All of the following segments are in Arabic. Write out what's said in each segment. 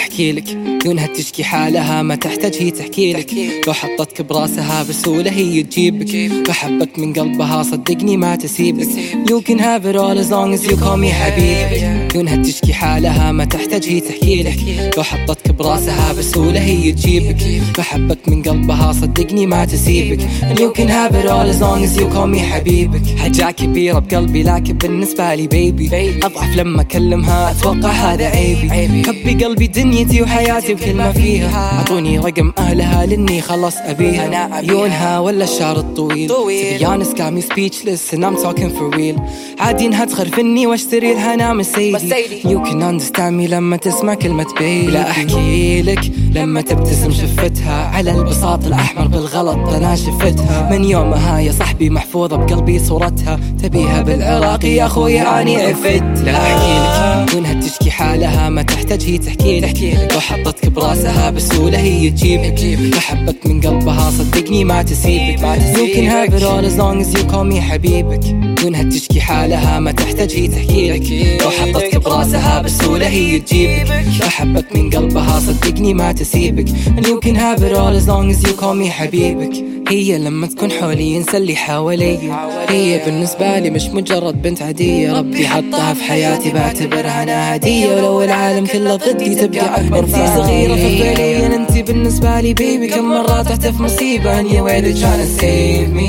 أحكي لك دونها تشكي حالها، ما تحتاج هي تحكي لك. لو حطتك براسها بسهولة هي تجيبك، بحبك من قلبها صدقني ما تسيبك. You can have it all as long as you call me حبيبك. دونها تشكي حالها ما تحتاج هي تحكي لك، لو حطتك براسها بسهولة هي تجيبك، بحبك من قلبها صدقني ما تسيبك. You can have it all as long as you call me حبيبك. حاجة كبيرة بقلبي لكن بالنسبة لي بيبي، أضعف لما أكلمها أتوقع هذا عيبي. حبي قلبي دنيتي وحياتي وكل ما فيها، أعطوني رقم أهلها لأني خلص أبيها. عيونها ولا الشعر الطويل to be honest got me speechless and I'm talking for real. عادي إنها تخرفني واشتري لها نعم سيدي. You can understand me لما تسمع كلمة بيبي. لا أحكي لك لما تبتسم شفتها، على البساط الأحمر بالغلط أنا شفتها. من يومها يا صاحبي محفوظة بقلبي صورتها، تبيها بالعراقي يا أخوي أني عفت. لا أحكي لك دونها تشكي حالها ما تحتاج هي تحكي لك، لو حطتك براسها بسهولة هي تجيبك، بحبك من قلبها صدقني ما تسيبك. You can have it all as long as you call me حبيبك. دونها تشكي حالها ما تحتاج هي تحكي لك، لو حطتك براسها بسهولة هي تجيبك، بحبك من قلبها صدقني ما تسيبك. And you can have it all as long as you call me حبيبك. هي لما تكون حولي ينسى اللي حوالي، هي بالنسبة لي مش مجرد بنت عادية، ربي حطها في حياتي بعتبرها أنا هدية. ولو العالم كله ضدي تبقى أكبر في صغيرة فعليا انتي بالنسبة لي بيبي. كم مرة تحت في مصيبة and you're really trying to save me.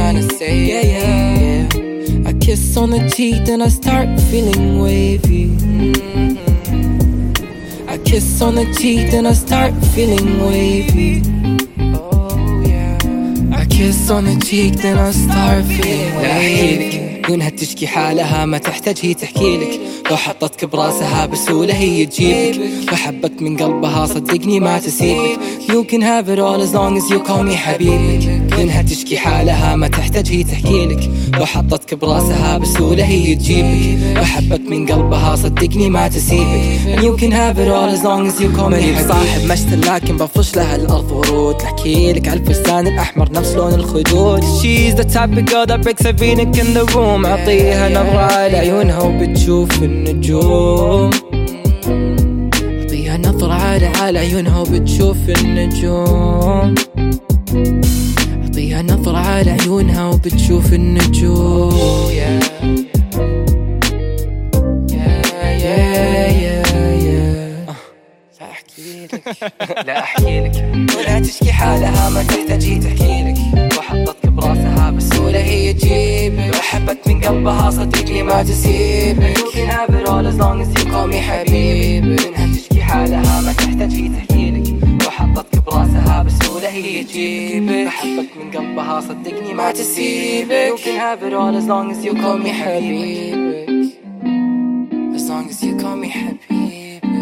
I kiss on the cheek then I start feeling wavy. I kiss on the cheek then I start feeling wavy. I kiss on the cheek then I start feeling wavy. دونها تشكي حالها ما تحتاج هي تحكي لك، لو حطتك براسها بسهولة هي تجيبك، بحبك من قلبها صدقني ما تسيبك. You can have it all as long as you call me حبيبك. دونها تشكي حالها ما تحتاج هي تحكي لك، لو حطتك براسها بسهولة هي تجيبك، بحبك من قلبها صدقني ما تسيبك. You can have it all as long as you call me حبيبك. صاحب مشتل لكن بفش لها الأرض ورود، لحكي لك على الفستان الأحمر نفس لون الخدود. She's the type of girl that breaks every neck in the room. أعطيها نظرة على عيونها وبتشوف النجوم، أعطيها نظرة على عيونها وبتشوف النجوم، أعطيها نظرة على عيونها وبتشوف النجوم. لا أحكي لك ولا تشكي حالها ما تحتاج هي تحكي لك، لو حطتك براسها بسهولة هي تجيبك، بحبك من قلبها صدقني ما تسيبك. You can have it all as long as you call me حبيبك. دونها تشكي حالها ما تحتاج هي تحكي لك، لو حطتك براسها بسهولة هي تجيبك، بحبك من قلبها صدقني ما تسيبك. You can have it all as long as you call me حبيبك. As long as you call me حبيبك.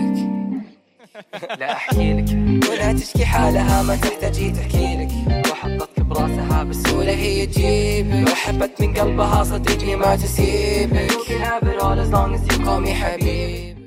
لا أحكي لك ولا تشكي حالها ما تحتاج هي تحكي لك، لو حطتك براسها بسهولة هي تجيبك، لو حبك من قلبها صدقني ما تسيبك. You can have it all as long as you call me حبيب.